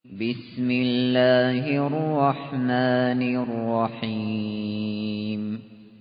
بسم الله الرحمن الرحيم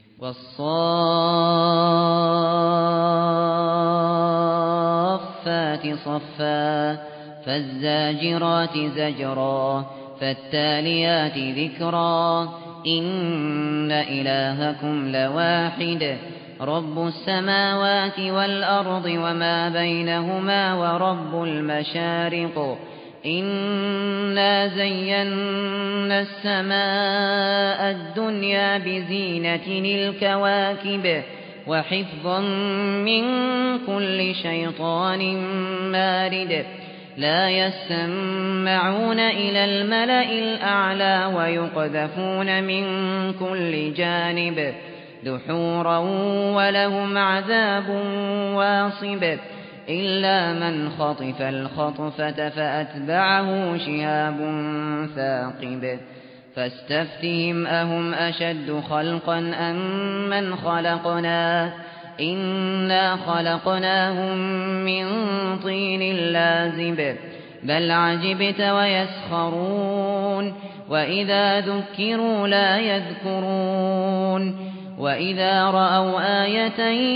والصافات صفا فالزاجرات زجرا فالتاليات ذكرا إن إلهكم لواحد رب السماوات والأرض وما بينهما ورب المشارق إنا زينا السماء الدنيا بزينة الكواكب وحفظا من كل شيطان مارد لا يسمعون إلى الملأ الأعلى ويقذفون من كل جانب دحورا ولهم عذاب واصب إلا من خطف الخطفة فأتبعه شهاب ثاقب فاستفتهم أهم أشد خلقا أم من خلقنا إنا خلقناهم من طين لازب بل عجبت ويسخرون وإذا ذكروا لا يذكرون وإذا رأوا آية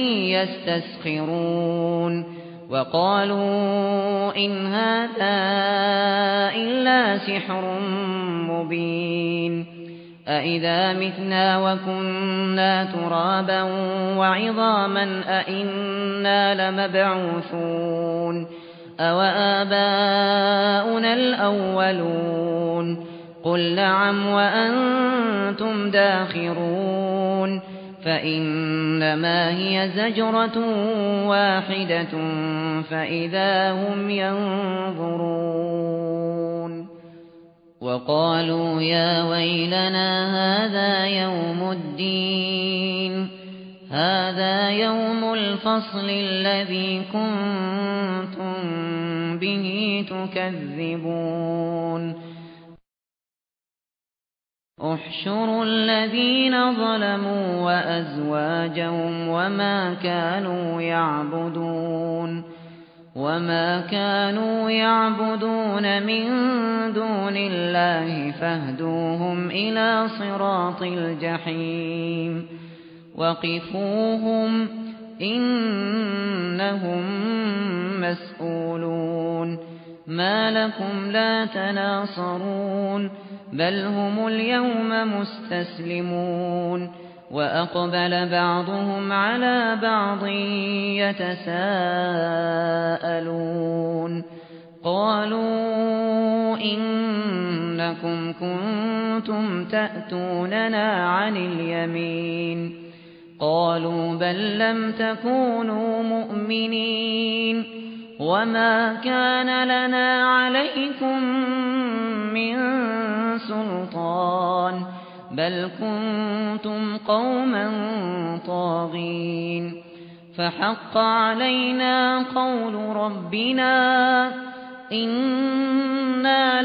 يستسخرون وقالوا إن هذا إلا سحر مبين أإذا متنا وكنا ترابا وعظاما أإنا لمبعوثون أوآباؤنا الأولون قل نعم وأنتم داخرون فإنما هي زجرة واحدة فإذا هم ينظرون وقالوا يا ويلنا هذا يوم الفصل الذي كنتم به تكذبون احشروا الذين ظلموا وأزواجهم وما كانوا يعبدون من دون الله فاهدوهم إلى صراط الجحيم وقفوهم إنهم مسؤولون ما لكم لا تناصرون بل هم اليوم مستسلمون وأقبل بعضهم على بعض يتساءلون قالوا إنكم كنتم تأتوننا عن اليمين قالوا بل لم تكونوا مؤمنين وما كان لنا عليكم من سلطان بل كنتم قوما طاغين فحق علينا قول ربنا إنا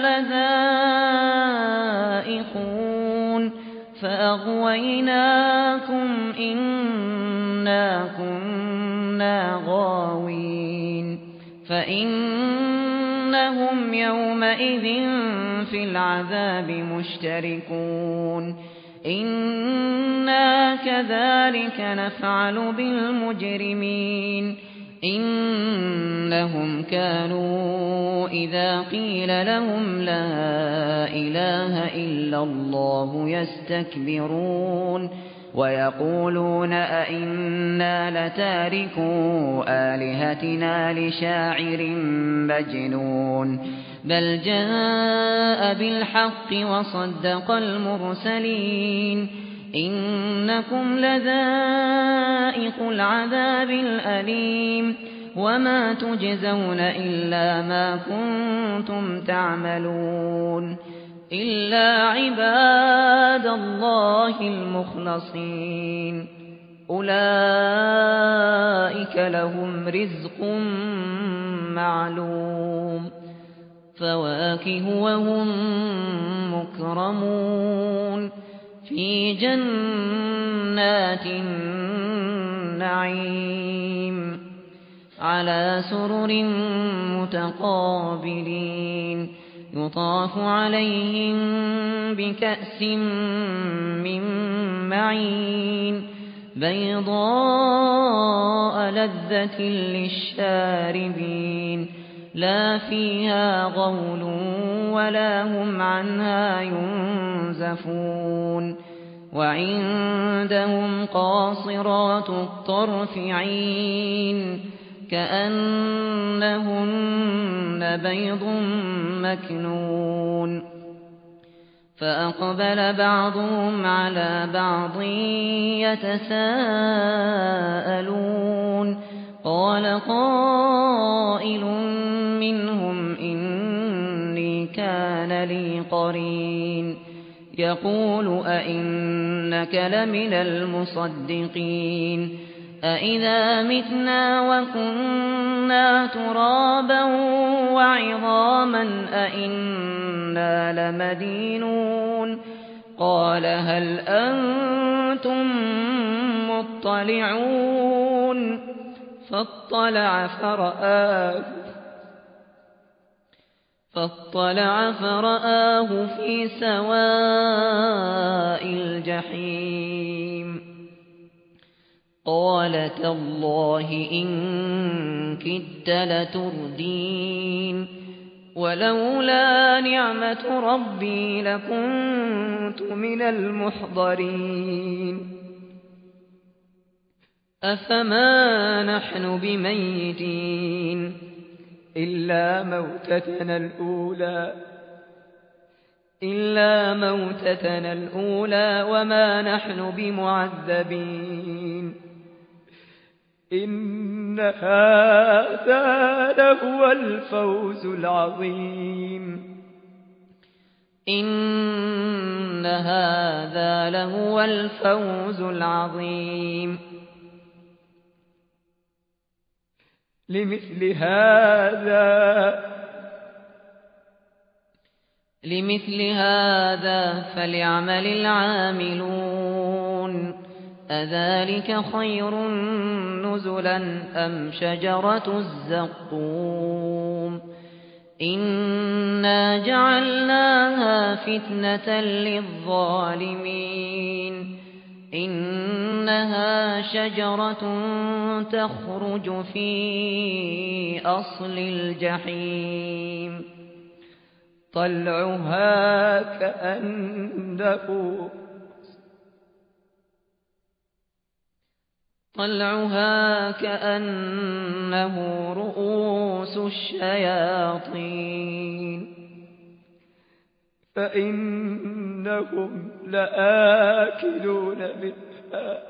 لذائقون فأغويناكم إنا كنا غاوين فإنهم يومئذ في العذاب مشتركون إنا كذلك نفعل بالمجرمين إنهم كانوا إذا قيل لهم لا إله إلا الله يستكبرون ويقولون أئنا لتاركو آلهتنا لشاعر مجنون بل جاء بالحق وصدق المرسلين إنكم لذائق العذاب الأليم وما تجزون إلا ما كنتم تعملون إلا عباد الله المخلصين أولئك لهم رزق معلوم فواكه وهم مكرمون في جنات النعيم على سرر متقابلين يطاف عليهم بكأس من معين بيضاء لذة للشاربين لا فيها غول ولا هم عنها ينزفون وعندهم قاصرات الطرف عين كأنهن بيض مكنون فأقبل بعضهم على بعض يتساءلون قال قائل منهم إني كان لي قرين يقول أئنك لمن المصدقين أئذا متنا وكنا ترابا وعظاما أئنا لمدينون قال هل أنتم مطلعون فاطلع فرآه في سواء الجحيم قال تالله إن كدت لتردين ولولا نعمة ربي لكنت من المحضرين أفما نحن بميتين إلا موتتنا الأولى وما نحن بمعذبين إن هذا لهو الفوز العظيم إن هذا لهو الفوز العظيم لمثل هذا فليعمل العاملون أذلك خير نزلا أم شجرة الزقوم إنا جعلناها فتنة للظالمين إنها شجرة تخرج في أصل الجحيم طلعها كأنه رؤوس الشياطين فإنهم لآكلون منها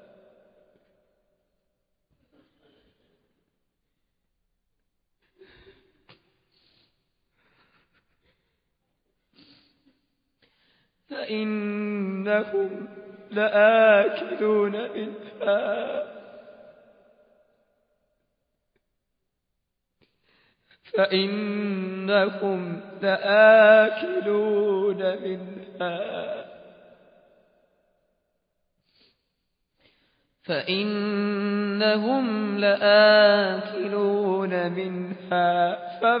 فإنهم لآكلون منها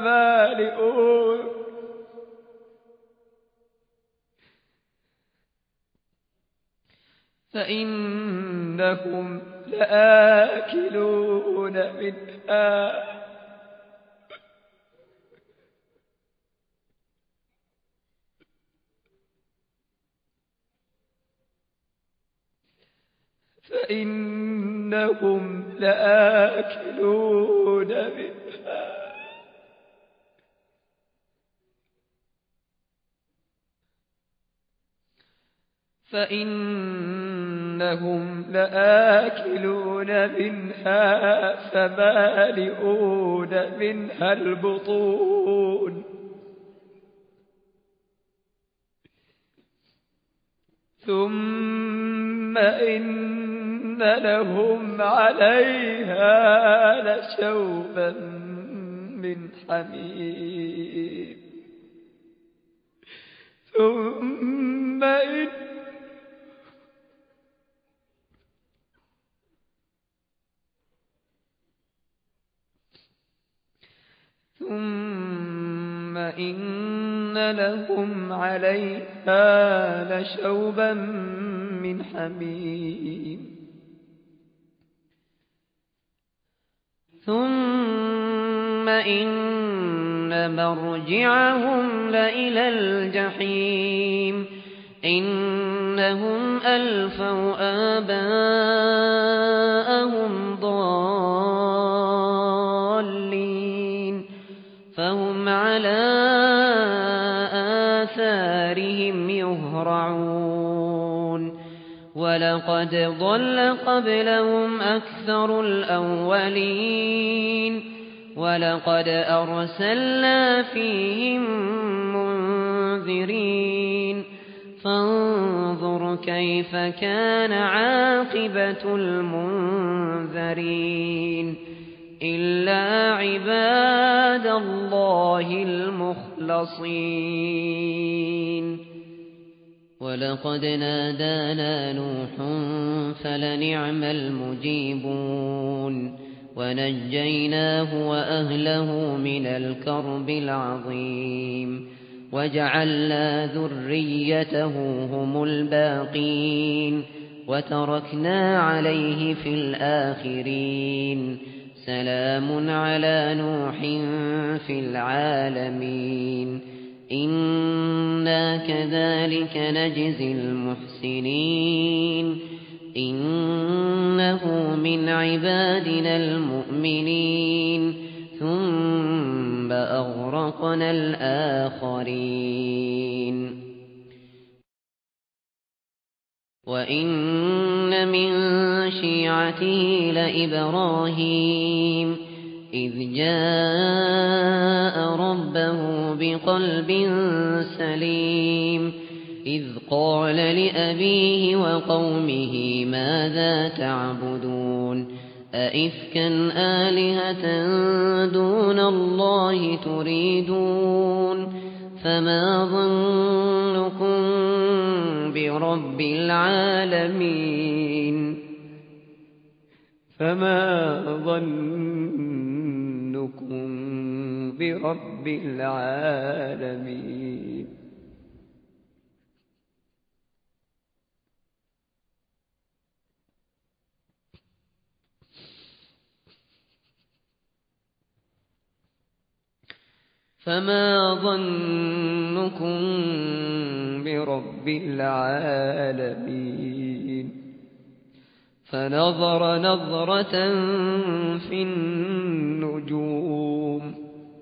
فمالئون منها البطون ثم إن لهم عليها لشوبا من حميم ثم إن وإن لهم عليها لشوبا من حميم ثم إن مرجعهم لإلى الجحيم إنهم ألفوا آباءهم ضالين فهم على آثارهم يهرعون ولقد ضل قبلهم أكثر الأولين ولقد أرسلنا فيهم منذرين فانظر كيف كان عاقبة المنذرين إلا عباد الله المخلصين ولقد نادانا نوح فلنعم المجيبون ونجيناه وأهله من الكرب العظيم وجعلنا ذريته هم الباقين وتركنا عليه في الآخرين سلام على نوح في العالمين إنا كذلك نجزي المحسنين إنه من عبادنا المؤمنين ثم أغرقنا الآخرين وإن من شيعته لإبراهيم إذ جاء ربه بقلب سليم إذ قال لأبيه وقومه ماذا تعبدون أئفكا آلهة دون الله تريدون فما ظنكم برب العالمين فما ظنكم برب العالمين فما ظنكم برب العالمين فنظر نظرة في النجوم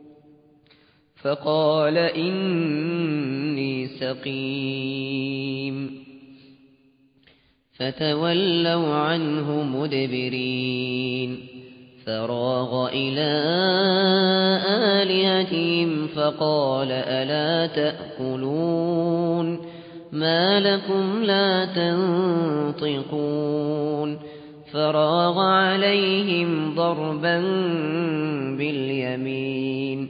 فقال إني سقيم فتولوا عنه مدبرين فراغ إلى آلهتهم فقال ألا تأكلون ما لكم لا تنطقون فراغ عليهم ضربا باليمين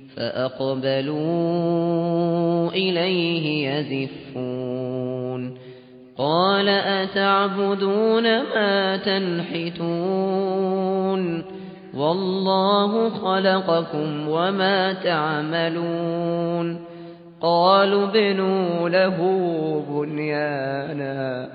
فأقبلوا إليه يزفون قال أتعبدون ما تنحتون والله خلقكم وما تعملون قالوا ابنوا له بنيانا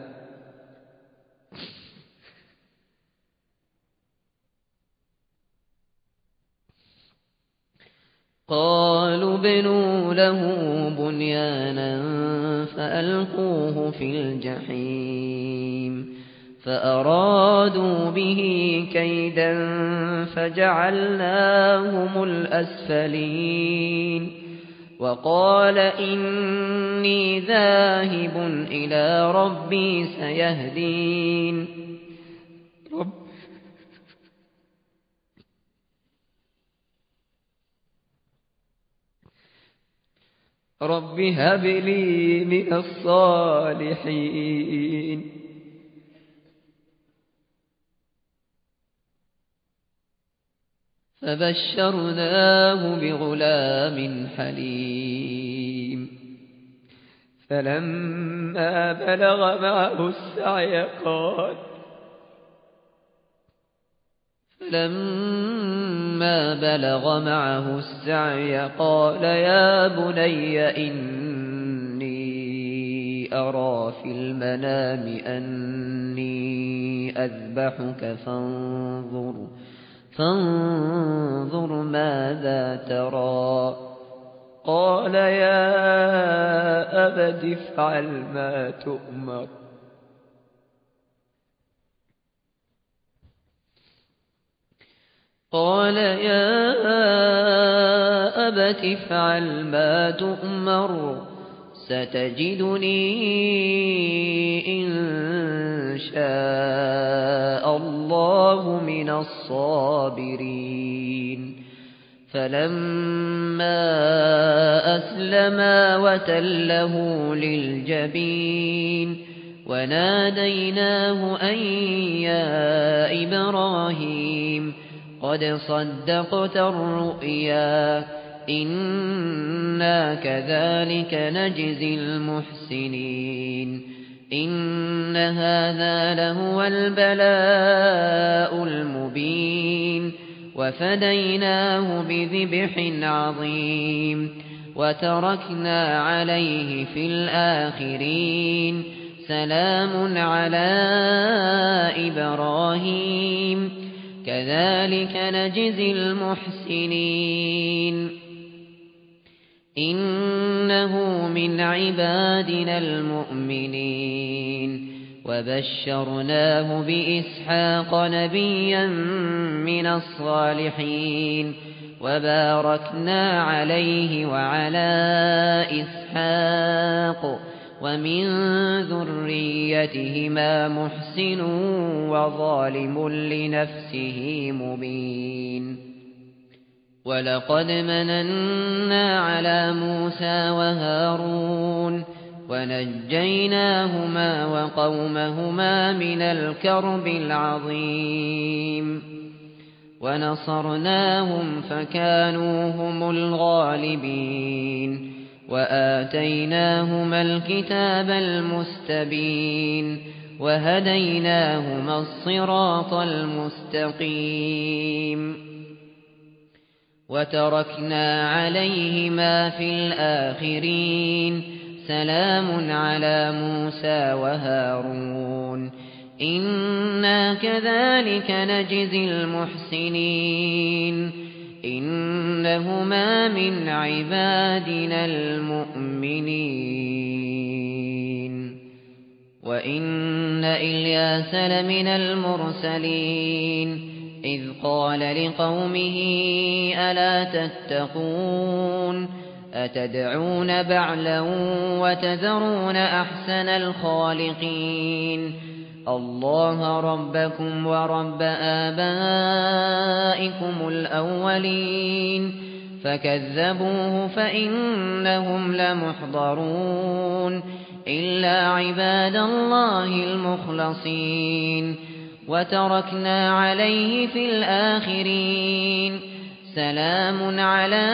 فألقوه في الجحيم فأرادوا به كيدا فجعلناهم الأسفلين وقال إني ذاهب إلى ربي سيهدين رب هب لي من الصالحين فبشرناه بغلام حليم فلما بلغ معه السعي قال فلما بلغ معه السعي قال يا بني إني أرى في المنام أني أذبحك فانظر ماذا ترى قال يا أبت افعل ما تؤمر قال يا أبت افعل ما تؤمر ستجدني إن شاء الله من الصابرين فلما أسلما وتله للجبين وناديناه أن يا إبراهيم قد صدقت الرؤيا إنا كذلك نجزي المحسنين إن هذا لهو البلاء المبين وفديناه بذبح عظيم وتركنا عليه في الآخرين سلام على إبراهيم كذلك نجزي المحسنين إنه من عبادنا المؤمنين وبشرناه بإسحاق نبيا من الصالحين وباركنا عليه وعلى إسحاق ومن ذريتهما محسن وظالم لنفسه مبين ولقد مننا على موسى وهارون ونجيناهما وقومهما من الكرب العظيم ونصرناهم فكانوا هم الغالبين وآتيناهما الكتاب المستبين وهديناهما الصراط المستقيم وتركنا عليهما في الآخرين سلام على موسى وهارون إنا كذلك نجزي المحسنين إنهما من عبادنا المؤمنين وإن إلياس لمن المرسلين إذ قال لقومه ألا تتقون أتدعون بعلا وتذرون أحسن الخالقين الله ربكم ورب آبائكم الأولين فكذبوه فإنهم لمحضرون إلا عباد الله المخلصين وتركنا عليه في الآخرين سلام على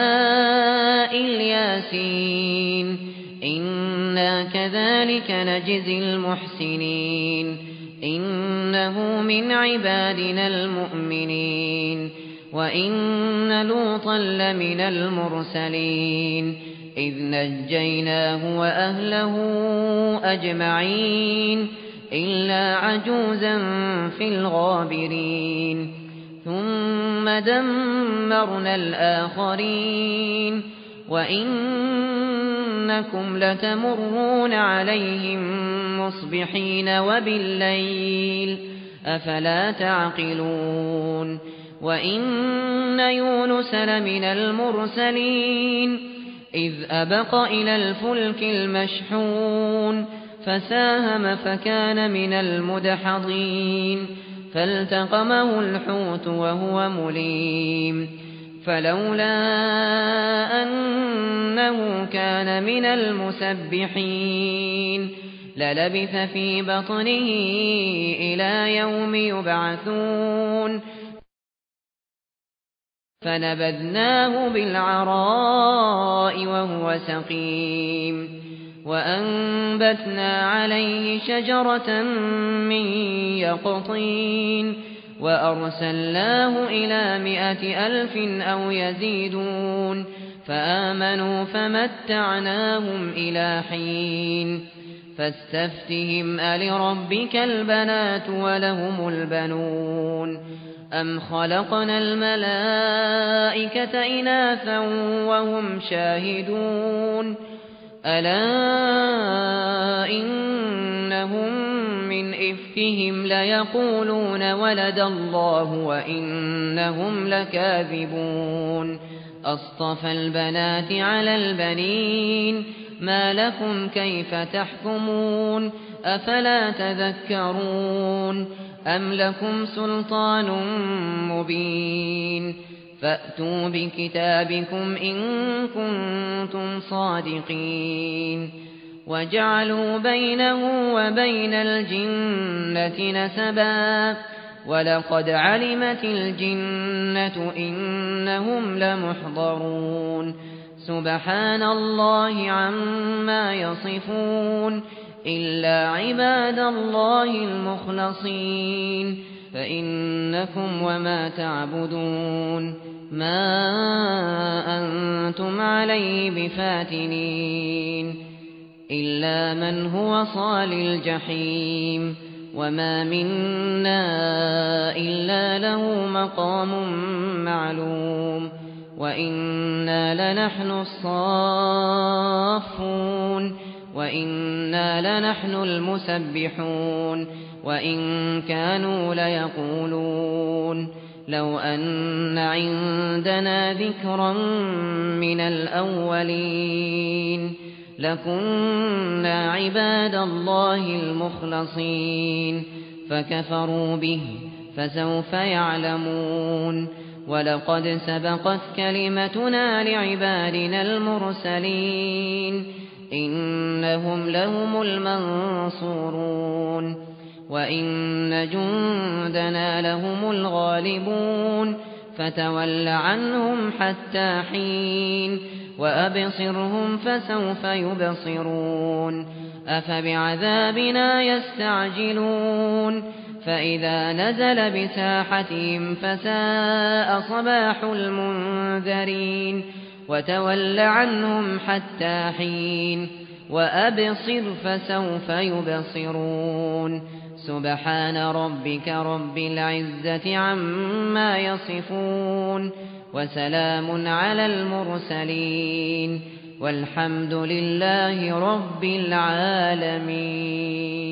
الياسين إنا كذلك نجزي المحسنين إنه من عبادنا المؤمنين وإن لوطا لمن المرسلين إذ نجيناه وأهله أجمعين إلا عجوزا في الغابرين ثم دمرنا الآخرين وإنكم لتمرون عليهم مصبحين وبالليل أفلا تعقلون وإن يونس لمن المرسلين إذ أبق إلى الفلك المشحون فساهم فكان من المدحضين فالتقمه الحوت وهو مليم فلولا أنه كان من المسبحين للبث في بطنه إلى يوم يبعثون فنبذناه بالعراء وهو سقيم وأنبتنا عليه شجرة من يقطين وأرسلناه إلى 100,000 أو يزيدون فآمنوا فمتعناهم إلى حين فاستفتهم ألربك البنات ولهم البنون أم خلقنا الملائكة إناثا وهم شاهدون ألا إنهم من إفكهم ليقولون ولد الله وإنهم لكاذبون أصطفى البنات على البنين ما لكم كيف تحكمون أفلا تذكرون أم لكم سلطان مبين فأتوا بكتابكم إن كنتم صادقين وجعلوا بينه وبين الجنة نسبا ولقد علمت الجنة إنهم لمحضرون سبحان الله عما يصفون إلا عباد الله المخلصين فإنكم وما تعبدون ما أنتم عليه بفاتنين إلا من هو صال الجحيم وما منا إلا له مقام معلوم وإنا لنحن الصافون وإنا لنحن المسبحون وإن كانوا ليقولون لو أن عندنا ذكرا من الأولين لكنا عباد الله المخلصين فكفروا به فسوف يعلمون ولقد سبقت كلمتنا لعبادنا المرسلين إنهم لهم المنصورون وإن جندنا لهم الغالبون فتول عنهم حتى حين وأبصرهم فسوف يبصرون أفبعذابنا يستعجلون فإذا نزل بساحتهم فساء صباح المنذرين وتول عنهم حتى حين وأبصر فسوف يبصرون سبحان ربك رب العزة عما يصفون وسلام على المرسلين والحمد لله رب العالمين.